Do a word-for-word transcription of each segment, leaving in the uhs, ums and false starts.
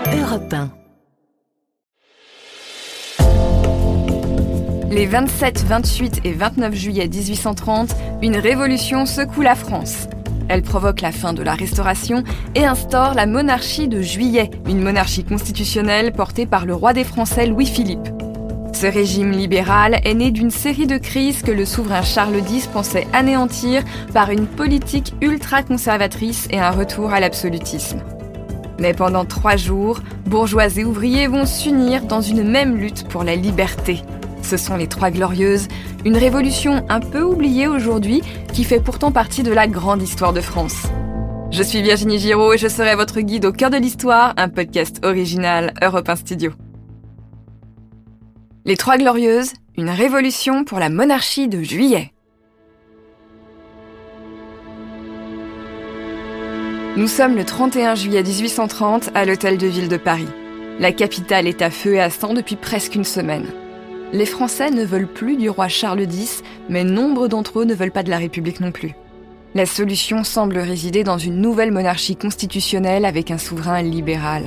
Europe un. Les vingt-sept, vingt-huit et vingt-neuf juillet dix-huit cent trente, une révolution secoue la France. Elle provoque la fin de la Restauration et instaure la monarchie de Juillet, une monarchie constitutionnelle portée par le roi des Français Louis-Philippe. Ce régime libéral est né d'une série de crises que le souverain Charles dix pensait anéantir par une politique ultra-conservatrice et un retour à l'absolutisme. Mais pendant trois jours, bourgeois et ouvriers vont s'unir dans une même lutte pour la liberté. Ce sont les Trois Glorieuses, une révolution un peu oubliée aujourd'hui qui fait pourtant partie de la grande histoire de France. Je suis Virginie Giraud et je serai votre guide au cœur de l'histoire, un podcast original Europe un Studio. Les Trois Glorieuses, une révolution pour la monarchie de Juillet. Nous sommes le trente et un juillet dix-huit cent trente à l'Hôtel de Ville de Paris. La capitale est à feu et à sang depuis presque une semaine. Les Français ne veulent plus du roi Charles dix, mais nombre d'entre eux ne veulent pas de la République non plus. La solution semble résider dans une nouvelle monarchie constitutionnelle avec un souverain libéral.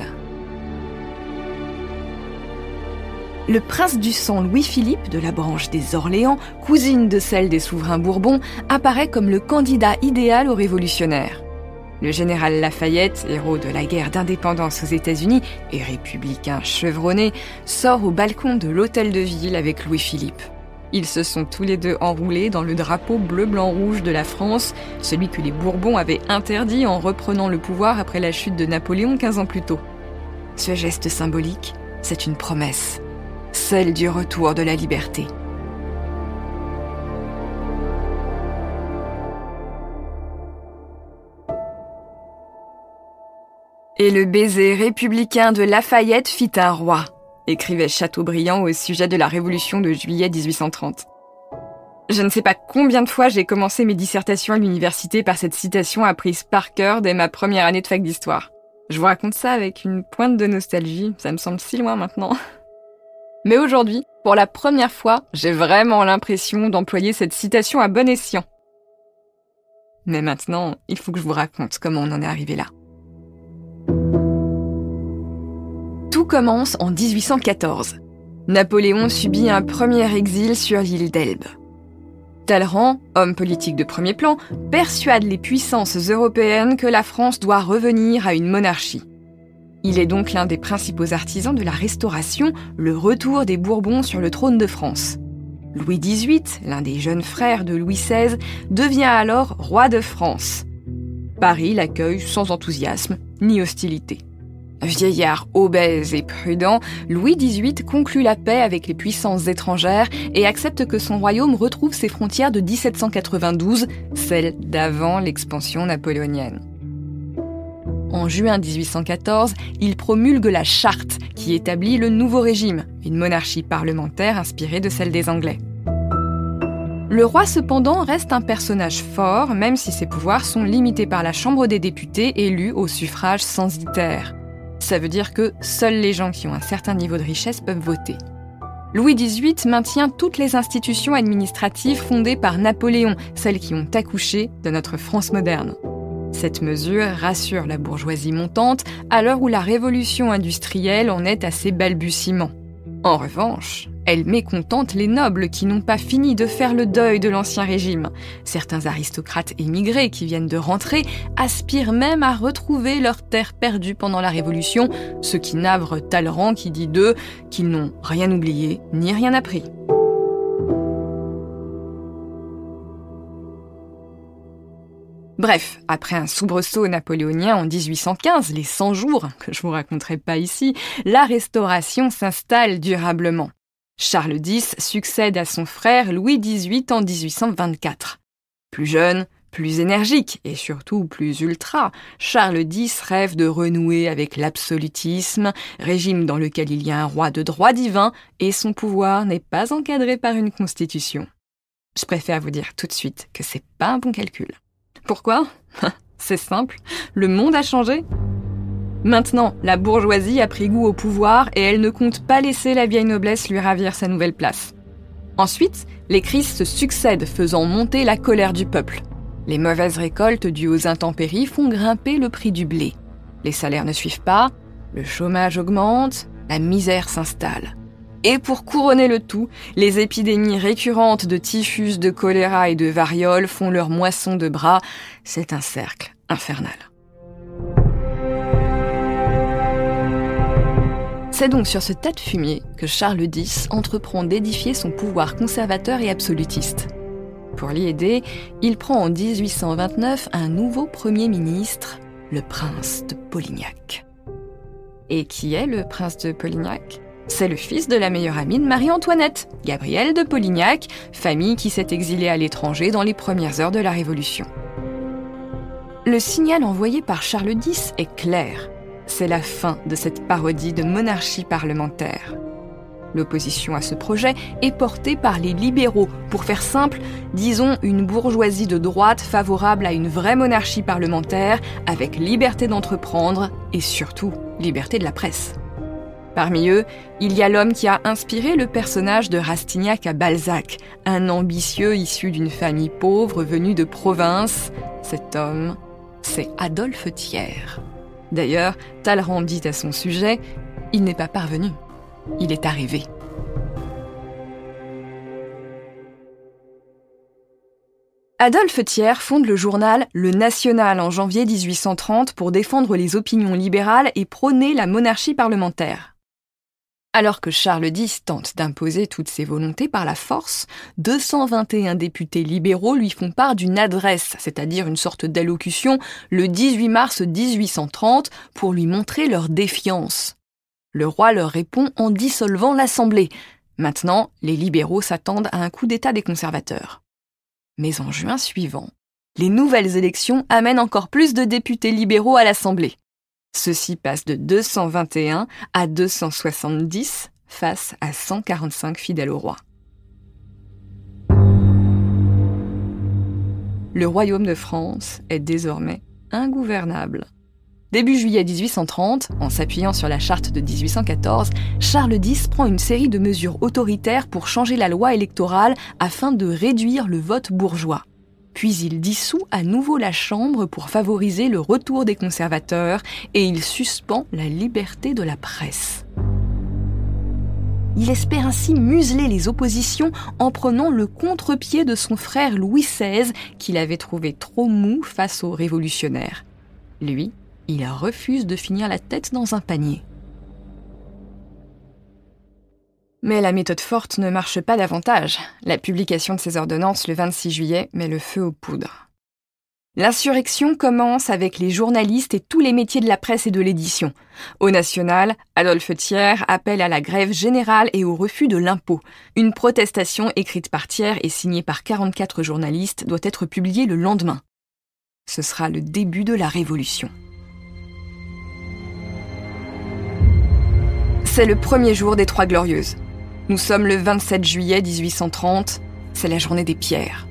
Le prince du sang Louis-Philippe, de la branche des Orléans, cousine de celle des souverains Bourbons, apparaît comme le candidat idéal aux révolutionnaires. Le général Lafayette, héros de la guerre d'indépendance aux États-Unis et républicain chevronné, sort au balcon de l'hôtel de ville avec Louis-Philippe. Ils se sont tous les deux enroulés dans le drapeau bleu-blanc-rouge de la France, celui que les Bourbons avaient interdit en reprenant le pouvoir après la chute de Napoléon quinze ans plus tôt. Ce geste symbolique, c'est une promesse, celle du retour de la liberté. Et le baiser républicain de Lafayette fit un roi, écrivait Chateaubriand au sujet de la Révolution de juillet dix-huit cent trente. Je ne sais pas combien de fois j'ai commencé mes dissertations à l'université par cette citation apprise par cœur dès ma première année de fac d'histoire. Je vous raconte ça avec une pointe de nostalgie, ça me semble si loin maintenant. Mais aujourd'hui, pour la première fois, j'ai vraiment l'impression d'employer cette citation à bon escient. Mais maintenant, il faut que je vous raconte comment on en est arrivé là. Tout commence en dix-huit cent quatorze. Napoléon subit un premier exil sur l'île d'Elbe. Talleyrand, homme politique de premier plan, persuade les puissances européennes que la France doit revenir à une monarchie. Il est donc l'un des principaux artisans de la Restauration, le retour des Bourbons sur le trône de France. Louis dix-huit, l'un des jeunes frères de Louis seize, devient alors roi de France. Paris l'accueille sans enthousiasme ni hostilité. Vieillard obèse et prudent, Louis dix-huit conclut la paix avec les puissances étrangères et accepte que son royaume retrouve ses frontières de dix-sept cent quatre-vingt-douze, celles d'avant l'expansion napoléonienne. En juin dix-huit cent quatorze, il promulgue la Charte qui établit le nouveau régime, une monarchie parlementaire inspirée de celle des Anglais. Le roi, cependant, reste un personnage fort, même si ses pouvoirs sont limités par la Chambre des députés élue au suffrage censitaire. Ça veut dire que seuls les gens qui ont un certain niveau de richesse peuvent voter. Louis dix-huit maintient toutes les institutions administratives fondées par Napoléon, celles qui ont accouché de notre France moderne. Cette mesure rassure la bourgeoisie montante à l'heure où la révolution industrielle en est à ses balbutiements. En revanche, elle mécontente les nobles qui n'ont pas fini de faire le deuil de l'ancien régime. Certains aristocrates émigrés qui viennent de rentrer aspirent même à retrouver leurs terres perdues pendant la Révolution, ce qui navre Talleyrand qui dit d'eux qu'ils n'ont rien oublié ni rien appris. Bref, après un soubresaut napoléonien en dix-huit cent quinze, les cent jours, que je vous raconterai pas ici, la Restauration s'installe durablement. Charles dix succède à son frère Louis dix-huit en dix-huit cent vingt-quatre. Plus jeune, plus énergique et surtout plus ultra, Charles dix rêve de renouer avec l'absolutisme, régime dans lequel il y a un roi de droit divin et son pouvoir n'est pas encadré par une constitution. Je préfère vous dire tout de suite que c'est pas un bon calcul. Pourquoi ? C'est simple, le monde a changé. Maintenant, la bourgeoisie a pris goût au pouvoir et elle ne compte pas laisser la vieille noblesse lui ravir sa nouvelle place. Ensuite, les crises se succèdent, faisant monter la colère du peuple. Les mauvaises récoltes dues aux intempéries font grimper le prix du blé. Les salaires ne suivent pas, Le chômage augmente, la misère s'installe. Et pour couronner le tout, les épidémies récurrentes de typhus, de choléra et de variole font leur moisson de bras. C'est un cercle infernal. C'est donc sur ce tas de fumier que Charles X entreprend d'édifier son pouvoir conservateur et absolutiste. Pour l'y aider, il prend en dix-huit cent vingt-neuf un nouveau Premier ministre, le prince de Polignac. Et qui est le prince de Polignac ? C'est le fils de la meilleure amie de Marie-Antoinette, Gabrielle de Polignac, famille qui s'est exilée à l'étranger dans les premières heures de la Révolution. Le signal envoyé par Charles X est clair. C'est la fin de cette parodie de monarchie parlementaire. L'opposition à ce projet est portée par les libéraux. Pour faire simple, disons une bourgeoisie de droite favorable à une vraie monarchie parlementaire avec liberté d'entreprendre et surtout liberté de la presse. Parmi eux, il y a l'homme qui a inspiré le personnage de Rastignac à Balzac, un ambitieux issu d'une famille pauvre venue de province. Cet homme, c'est Adolphe Thiers. D'ailleurs, Talleyrand dit à son sujet « Il n'est pas parvenu, il est arrivé ». Adolphe Thiers fonde le journal Le National en janvier dix-huit cent trente pour défendre les opinions libérales et prôner la monarchie parlementaire. Alors que Charles X tente d'imposer toutes ses volontés par la force, deux cent vingt et un députés libéraux lui font part d'une adresse, c'est-à-dire une sorte d'allocution, le dix-huit mars dix-huit cent trente, pour lui montrer leur défiance. Le roi leur répond en dissolvant l'Assemblée. Maintenant, les libéraux s'attendent à un coup d'État des conservateurs. Mais en juin suivant, les nouvelles élections amènent encore plus de députés libéraux à l'Assemblée. Ceux-ci passent de deux cent vingt et un à deux cent soixante-dix face à cent quarante-cinq fidèles au roi. Le royaume de France est désormais ingouvernable. Début juillet dix-huit cent trente, en s'appuyant sur la charte de dix-huit cent quatorze, Charles X prend une série de mesures autoritaires pour changer la loi électorale afin de réduire le vote bourgeois. Puis il dissout à nouveau la Chambre pour favoriser le retour des conservateurs et il suspend la liberté de la presse. Il espère ainsi museler les oppositions en prenant le contre-pied de son frère Louis seize qu'il avait trouvé trop mou face aux révolutionnaires. Lui, il refuse de finir la tête dans un panier. Mais la méthode forte ne marche pas davantage. La publication de ces ordonnances le vingt-six juillet met le feu aux poudres. L'insurrection commence avec les journalistes et tous les métiers de la presse et de l'édition. Au National, Adolphe Thiers appelle à la grève générale et au refus de l'impôt. Une protestation écrite par Thiers et signée par quarante-quatre journalistes doit être publiée le lendemain. Ce sera le début de la Révolution. C'est le premier jour des Trois Glorieuses. Nous sommes le vingt-sept juillet dix-huit cent trente, c'est la journée des pierres.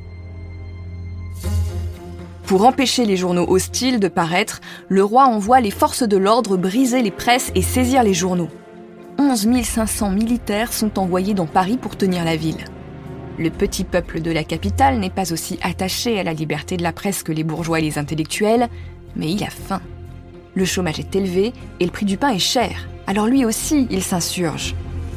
Pour empêcher les journaux hostiles de paraître, le roi envoie les forces de l'ordre briser les presses et saisir les journaux. onze mille cinq cents militaires sont envoyés dans Paris pour tenir la ville. Le petit peuple de la capitale n'est pas aussi attaché à la liberté de la presse que les bourgeois et les intellectuels, mais il a faim. Le chômage est élevé et le prix du pain est cher, alors lui aussi il s'insurge.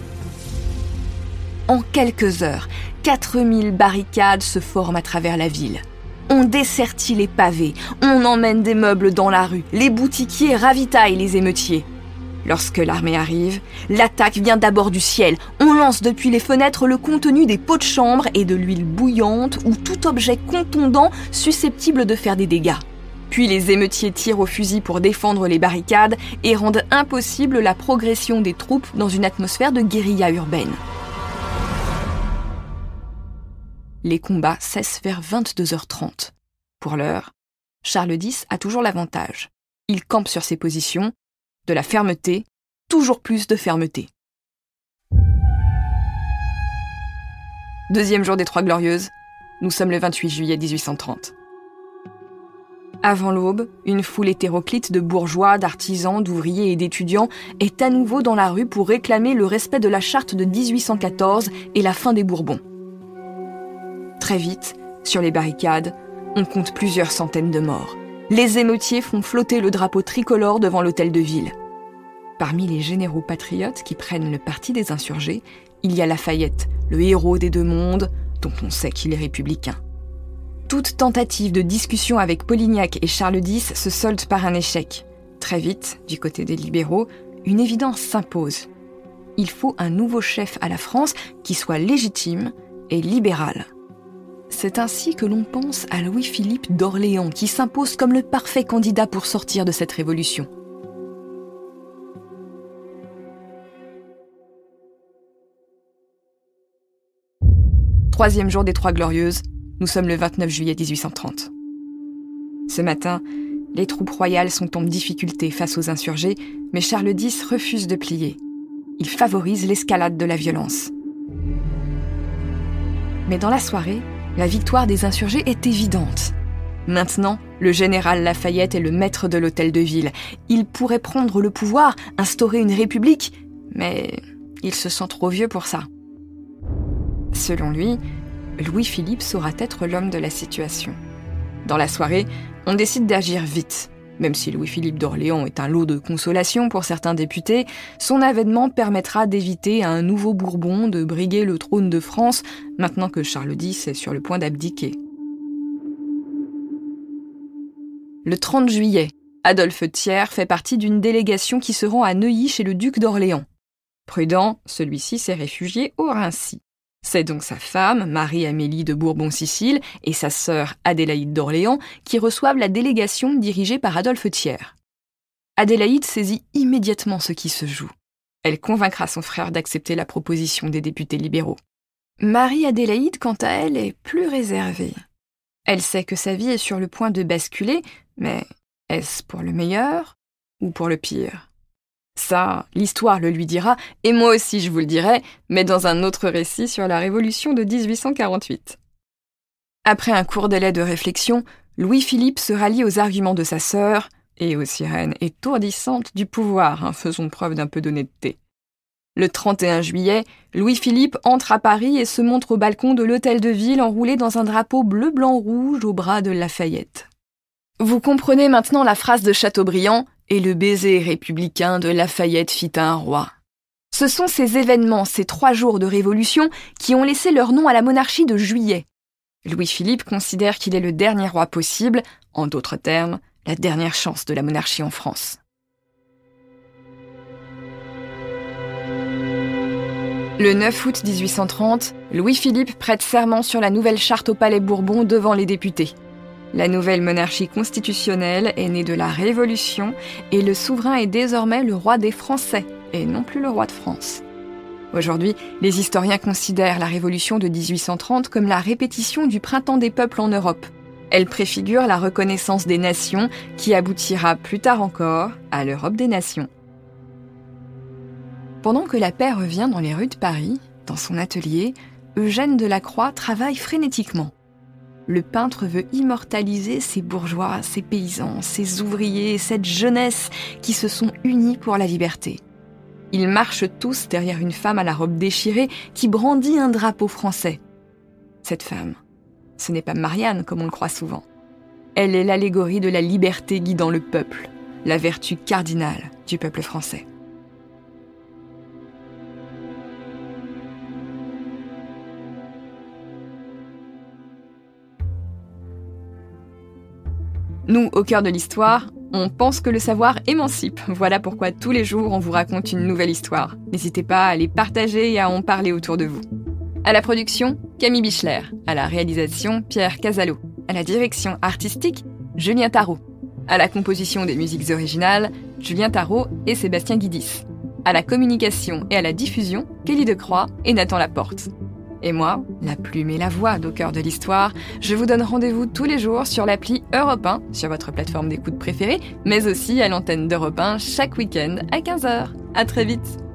En quelques heures, quatre mille barricades se forment à travers la ville. On dessertit les pavés, on emmène des meubles dans la rue, les boutiquiers ravitaillent les émeutiers. Lorsque l'armée arrive, l'attaque vient d'abord du ciel. On lance depuis les fenêtres le contenu des pots de chambre et de l'huile bouillante ou tout objet contondant susceptible de faire des dégâts. Puis les émeutiers tirent au fusil pour défendre les barricades et rendent impossible la progression des troupes dans une atmosphère de guérilla urbaine. Les combats cessent vers vingt-deux heures trente. Pour l'heure, Charles X a toujours l'avantage. Il campe sur ses positions, de la fermeté, toujours plus de fermeté. Deuxième jour des Trois Glorieuses, nous sommes le vingt-huit juillet dix-huit cent trente. Avant l'aube, une foule hétéroclite de bourgeois, d'artisans, d'ouvriers et d'étudiants est à nouveau dans la rue pour réclamer le respect de la charte de dix-huit cent quatorze et la fin des Bourbons. Très vite, sur les barricades, on compte plusieurs centaines de morts. Les émeutiers font flotter le drapeau tricolore devant l'hôtel de ville. Parmi les généraux patriotes qui prennent le parti des insurgés, il y a Lafayette, le héros des deux mondes, dont on sait qu'il est républicain. Toute tentative de discussion avec Polignac et Charles X se solde par un échec. Très vite, du côté des libéraux, une évidence s'impose. Il faut un nouveau chef à la France qui soit légitime et libéral. C'est ainsi que l'on pense à Louis-Philippe d'Orléans, qui s'impose comme le parfait candidat pour sortir de cette révolution. Troisième jour des Trois Glorieuses, nous sommes le vingt-neuf juillet dix-huit cent trente. Ce matin, les troupes royales sont en difficulté face aux insurgés, mais Charles X refuse de plier. Il favorise l'escalade de la violence. Mais dans la soirée, la victoire des insurgés est évidente. Maintenant, le général Lafayette est le maître de l'hôtel de ville. Il pourrait prendre le pouvoir, instaurer une république, mais il se sent trop vieux pour ça. Selon lui, Louis-Philippe saura être l'homme de la situation. Dans la soirée, on décide d'agir vite. Même si Louis-Philippe d'Orléans est un lot de consolation pour certains députés, son avènement permettra d'éviter à un nouveau Bourbon de briguer le trône de France, maintenant que Charles X est sur le point d'abdiquer. Le trente juillet, Adolphe Thiers fait partie d'une délégation qui se rend à Neuilly chez le duc d'Orléans. Prudent, celui-ci s'est réfugié au Raincy. C'est donc sa femme, Marie-Amélie de Bourbon-Sicile, et sa sœur Adélaïde d'Orléans qui reçoivent la délégation dirigée par Adolphe Thiers. Adélaïde saisit immédiatement ce qui se joue. Elle convaincra son frère d'accepter la proposition des députés libéraux. Marie-Adélaïde, quant à elle, est plus réservée. Elle sait que sa vie est sur le point de basculer, mais est-ce pour le meilleur ou pour le pire ? Ça, l'histoire le lui dira, et moi aussi je vous le dirai, mais dans un autre récit sur la Révolution de dix-huit cent quarante-huit. Après un court délai de réflexion, Louis-Philippe se rallie aux arguments de sa sœur, et aux sirènes étourdissantes du pouvoir, hein, faisons preuve d'un peu d'honnêteté. Le trente et un juillet, Louis-Philippe entre à Paris et se montre au balcon de l'hôtel de ville enroulé dans un drapeau bleu-blanc-rouge au bras de Lafayette. Vous comprenez maintenant la phrase de Chateaubriand « Et le baiser républicain de Lafayette fit un roi ». Ce sont ces événements, ces trois jours de révolution, qui ont laissé leur nom à la monarchie de Juillet. Louis-Philippe considère qu'il est le dernier roi possible, en d'autres termes, la dernière chance de la monarchie en France. Le neuf août dix-huit cent trente, Louis-Philippe prête serment sur la nouvelle charte au Palais Bourbon devant les députés. La nouvelle monarchie constitutionnelle est née de la Révolution et le souverain est désormais le roi des Français et non plus le roi de France. Aujourd'hui, les historiens considèrent la Révolution de dix-huit cent trente comme la répétition du printemps des peuples en Europe. Elle préfigure la reconnaissance des nations qui aboutira plus tard encore à l'Europe des nations. Pendant que la paix revient dans les rues de Paris, dans son atelier, Eugène Delacroix travaille frénétiquement. Le peintre veut immortaliser ces bourgeois, ces paysans, ces ouvriers, cette jeunesse qui se sont unis pour la liberté. Ils marchent tous derrière une femme à la robe déchirée qui brandit un drapeau français. Cette femme, ce n'est pas Marianne comme on le croit souvent. Elle est l'allégorie de la liberté guidant le peuple, la vertu cardinale du peuple français. Nous, au cœur de l'histoire, on pense que le savoir émancipe. Voilà pourquoi tous les jours, on vous raconte une nouvelle histoire. N'hésitez pas à les partager et à en parler autour de vous. À la production, Camille Bichler. À la réalisation, Pierre Casalo. À la direction artistique, Julien Tarot. À la composition des musiques originales, Julien Tarot et Sébastien Guidis. À la communication et à la diffusion, Kelly Decroix et Nathan Laporte. Et moi, la plume et la voix d'Au cœur de l'histoire, je vous donne rendez-vous tous les jours sur l'appli Europe un, sur votre plateforme d'écoute préférée, mais aussi à l'antenne d'Europe un chaque week-end à quinze heures. À très vite.